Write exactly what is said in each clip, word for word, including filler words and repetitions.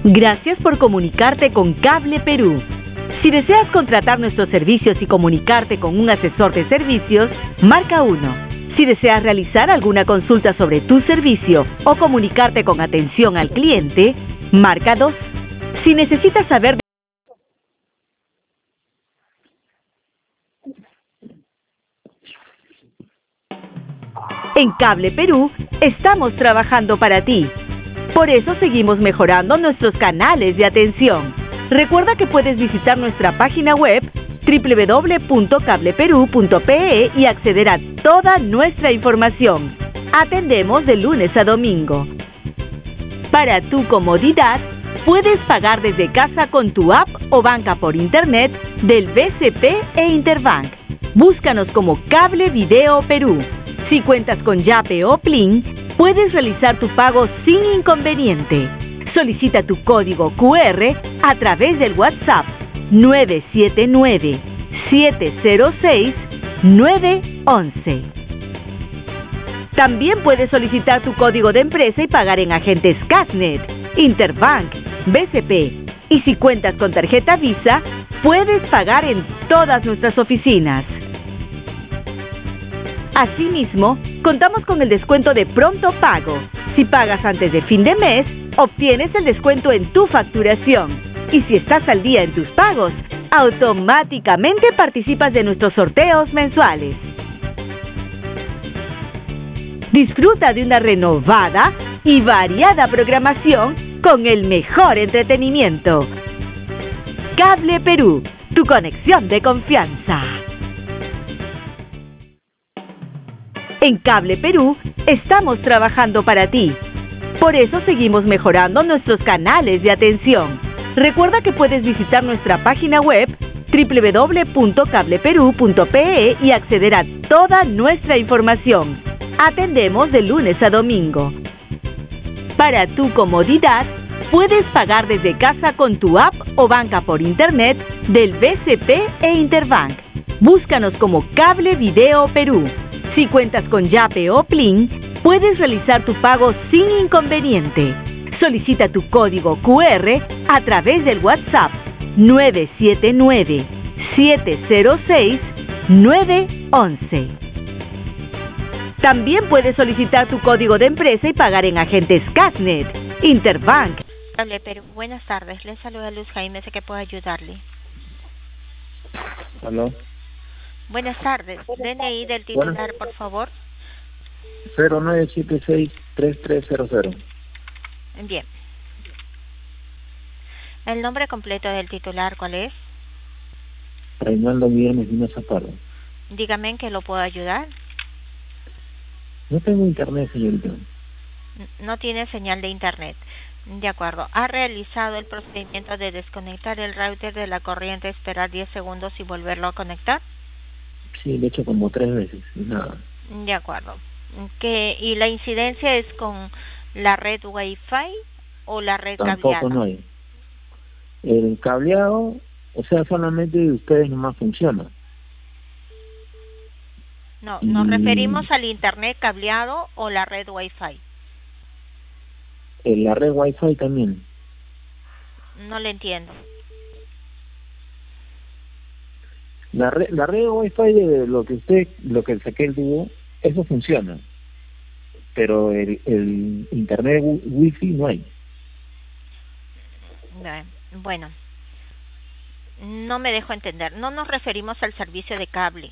Gracias por comunicarte con Cable Perú. Si deseas contratar nuestros servicios y comunicarte con un asesor de servicios, marca uno. Si deseas realizar alguna consulta sobre tu servicio o comunicarte con atención al cliente, marca dos. Si necesitas saber de En Cable Perú, estamos trabajando para ti. Por eso seguimos mejorando nuestros canales de atención. Recuerda que puedes visitar nuestra página web doble u doble u doble u punto cable perú punto pe e y acceder a toda nuestra información. Atendemos de lunes a domingo. Para tu comodidad, puedes pagar desde casa con tu app o banca por internet del B C P e Interbank. Búscanos como Cable Video Perú. Si cuentas con Yape o Plin, puedes realizar tu pago sin inconveniente. Solicita tu código cu erre a través del WhatsApp nueve siete nueve, siete cero seis, nueve once. También puedes solicitar tu código de empresa y pagar en agentes Casnet, Interbank, B C P. Y si cuentas con tarjeta Visa, puedes pagar en todas nuestras oficinas. Asimismo, contamos con el descuento de pronto pago. Si pagas antes de fin de mes, obtienes el descuento en tu facturación. Y si estás al día en tus pagos, automáticamente participas de nuestros sorteos mensuales. Disfruta de una renovada y variada programación con el mejor entretenimiento. Cable Perú, tu conexión de confianza. En Cable Perú, estamos trabajando para ti. Por eso seguimos mejorando nuestros canales de atención. Recuerda que puedes visitar nuestra página web doble u doble u doble u punto cable perú punto pe e y acceder a toda nuestra información. Atendemos de lunes a domingo. Para tu comodidad, puedes pagar desde casa con tu app o banca por internet del B C P e Interbank. Búscanos como Cable Video Perú. Si cuentas con Yape o Plin, puedes realizar tu pago sin inconveniente. Solicita tu código cu erre a través del WhatsApp nueve siete nueve, siete cero seis, nueve once. También puedes solicitar tu código de empresa y pagar en agentes Casnet, Interbank. Cable Perú, buenas tardes. Les saluda Luz Jaime, sé que puedo ayudarle. ¿Aló? Buenas tardes. D N I del titular, Buenas. por favor. cero nueve siete seis, tres tres cero cero. Bien. ¿El nombre completo del titular cuál es? Reinaldo Guillermo Medina Zaparro. Dígame en qué lo puedo ayudar. No tengo internet, señorita. No tiene señal de internet. De acuerdo. ¿Ha realizado el procedimiento de desconectar el router de la corriente, esperar diez segundos y volverlo a conectar? Sí, lo he hecho como tres veces y nada. De acuerdo. ¿Qué, ¿Y la incidencia es con la red Wi-Fi o la red Tampoco cableada? no hay. El cableado, o sea, solamente de ustedes nomás funciona. No, nos Mm. referimos al internet cableado o la red Wi-Fi. En la red Wi-Fi también. No le entiendo. La red, la red Wi-Fi de lo que usted, lo que saqué el tubo, eso funciona. Pero el, el internet wi- Wi-Fi no hay. Eh, Bueno, no me dejo entender. No nos referimos al servicio de cable.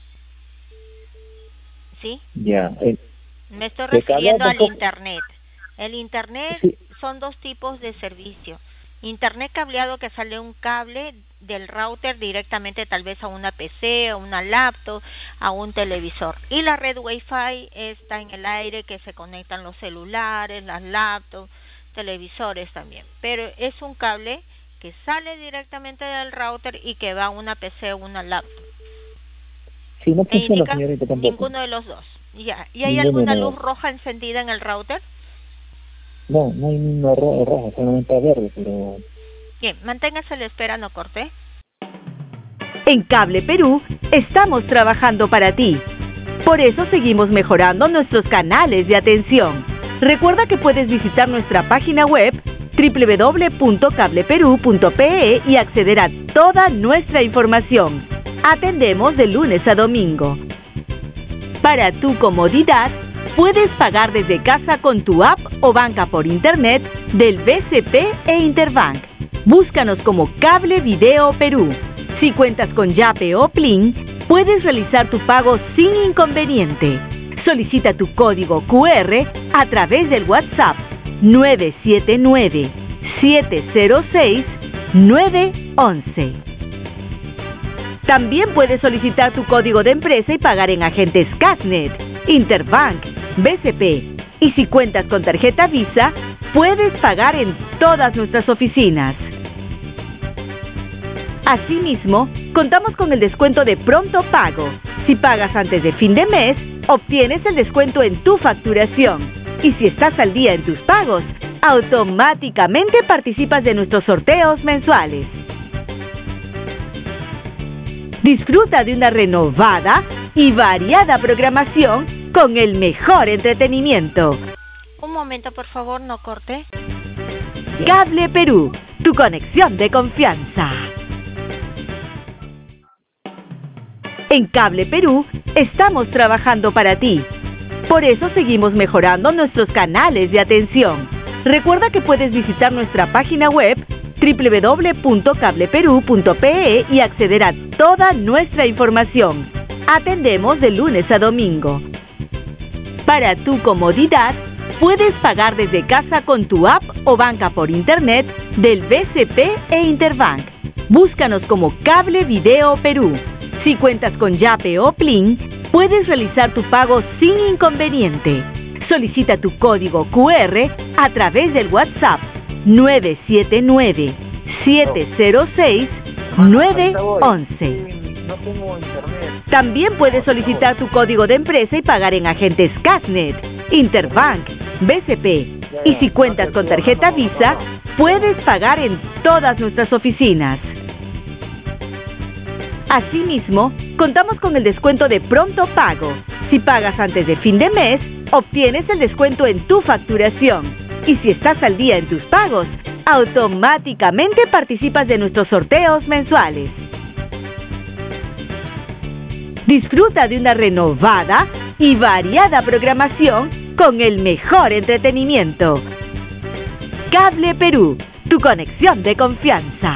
¿Sí? Ya. El, Me estoy de cableado refiriendo al tampoco. internet. El internet Sí. son dos tipos de servicio. Internet cableado, que sale un cable del router directamente tal vez a una P C, a una laptop, a un televisor. Y la red Wi-Fi está en el aire, que se conectan los celulares, las laptops, televisores también. Pero es un cable que sale directamente del router y que va a una P C o una laptop. Sí, no ¿Me funciona, indica? señorita, tampoco. Ninguno de los dos. Ya. ¿Y hay Ninguno alguna de los luz dos. roja encendida en el router? No, no hay ninguna ro- roja, solamente verde, pero... Bien, manténgase a la espera, no corte. En Cable Perú, estamos trabajando para ti. Por eso seguimos mejorando nuestros canales de atención. Recuerda que puedes visitar nuestra página web doble u doble u doble u punto cable perú punto pe e y acceder a toda nuestra información. Atendemos de lunes a domingo. Para tu comodidad, puedes pagar desde casa con tu app o banca por internet del B C P e Interbank. Búscanos como Cable Video Perú. Si cuentas con Yape o Plin, puedes realizar tu pago sin inconveniente. Solicita tu código cu erre a través del WhatsApp nueve siete nueve, siete cero seis, nueve once. También puedes solicitar tu código de empresa y pagar en agentes Cashnet, Interbank, B C P. Y si cuentas con tarjeta Visa, puedes pagar en todas nuestras oficinas. Asimismo, contamos con el descuento de Pronto Pago. Si pagas antes de fin de mes, obtienes el descuento en tu facturación. Y si estás al día en tus pagos, automáticamente participas de nuestros sorteos mensuales. Disfruta de una renovada y variada programación con el mejor entretenimiento. Un momento, por favor, no corte. Cable Perú, tu conexión de confianza. En Cable Perú estamos trabajando para ti. Por eso seguimos mejorando nuestros canales de atención. Recuerda que puedes visitar nuestra página web doble u doble u doble u punto cable perú punto pe e y acceder a toda nuestra información. Atendemos de lunes a domingo. Para tu comodidad, puedes pagar desde casa con tu app o banca por internet del B C P e Interbank. Búscanos como Cable Video Perú. Si cuentas con Yape o Plin, puedes realizar tu pago sin inconveniente. Solicita tu código cu erre a través del WhatsApp nueve siete nueve, siete cero seis, nueve once. También puedes solicitar tu código de empresa y pagar en agentes Cashnet, Interbank, B C P. Y si cuentas con tarjeta Visa, puedes pagar en todas nuestras oficinas. Asimismo, contamos con el descuento de Pronto Pago. Si pagas antes de fin de mes, obtienes el descuento en tu facturación. Y si estás al día en tus pagos, automáticamente participas de nuestros sorteos mensuales. Disfruta de una renovada y variada programación con el mejor entretenimiento. Cable Perú, tu conexión de confianza.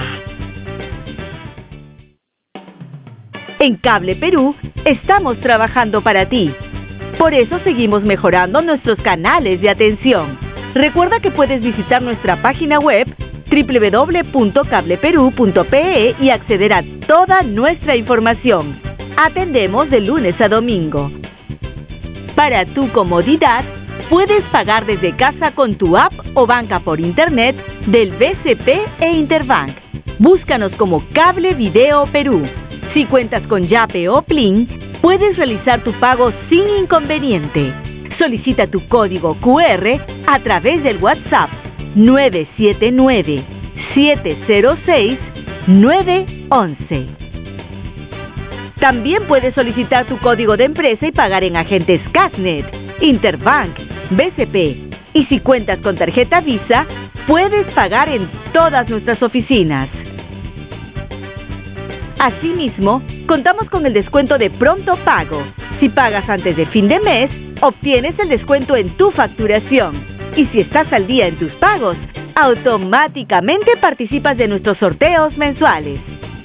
En Cable Perú estamos trabajando para ti. Por eso seguimos mejorando nuestros canales de atención. Recuerda que puedes visitar nuestra página web doble u doble u doble u punto cable perú punto pe e y acceder a toda nuestra información. Atendemos de lunes a domingo. Para tu comodidad, puedes pagar desde casa con tu app o banca por internet del B C P e Interbank. Búscanos como Cable Video Perú. Si cuentas con Yape o Plin, puedes realizar tu pago sin inconveniente. Solicita tu código cu erre a través del WhatsApp nueve siete nueve, siete cero seis, nueve once. También puedes solicitar tu código de empresa y pagar en agentes Cashnet, Interbank, B C P. Y si cuentas con tarjeta Visa, puedes pagar en todas nuestras oficinas. Asimismo, contamos con el descuento de Pronto Pago. Si pagas antes de fin de mes, obtienes el descuento en tu facturación. Y si estás al día en tus pagos, automáticamente participas de nuestros sorteos mensuales.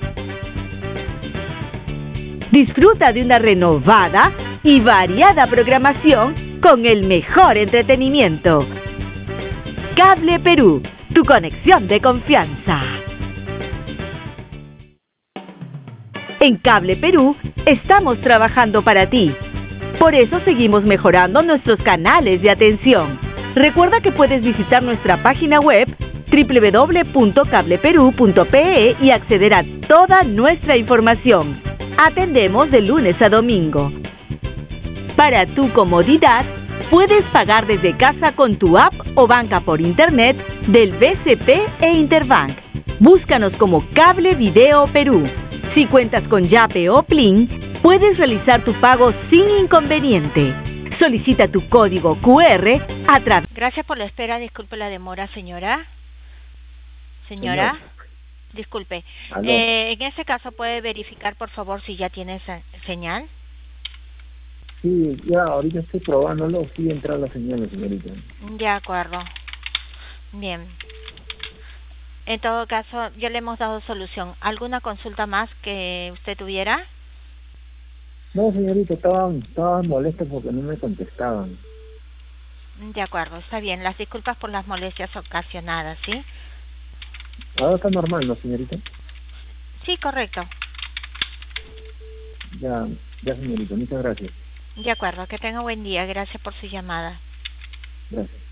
Disfruta de una renovada y variada programación con el mejor entretenimiento. Cable Perú, tu conexión de confianza. En Cable Perú estamos trabajando para ti. Por eso seguimos mejorando nuestros canales de atención. Recuerda que puedes visitar nuestra página web doble u doble u doble u punto cable perú punto pe e y acceder a toda nuestra información. Atendemos de lunes a domingo. Para tu comodidad, puedes pagar desde casa con tu app o banca por internet del B C P e Interbank. Búscanos como Cable Video Perú. Si cuentas con Yape o Plin, puedes realizar tu pago sin inconveniente. Solicita tu código cu erre a través... Gracias por la espera, disculpe la demora, señora. Señora, Señor. disculpe. Aló. Eh, en ese caso, ¿puede verificar, por favor, si ya tiene esa señal? Sí, ya, ahorita estoy probándolo, sí entra la señal, señorita. De acuerdo. Bien. En todo caso, ya le hemos dado solución. ¿Alguna consulta más que usted tuviera? No, señorita, estaban, estaban molestos porque no me contestaban. De acuerdo, está bien. Las disculpas por las molestias ocasionadas, ¿sí? Ahora está normal, ¿no, señorita? Sí, correcto. Ya, ya, señorita, muchas gracias. De acuerdo, que tenga buen día. Gracias por su llamada. Gracias.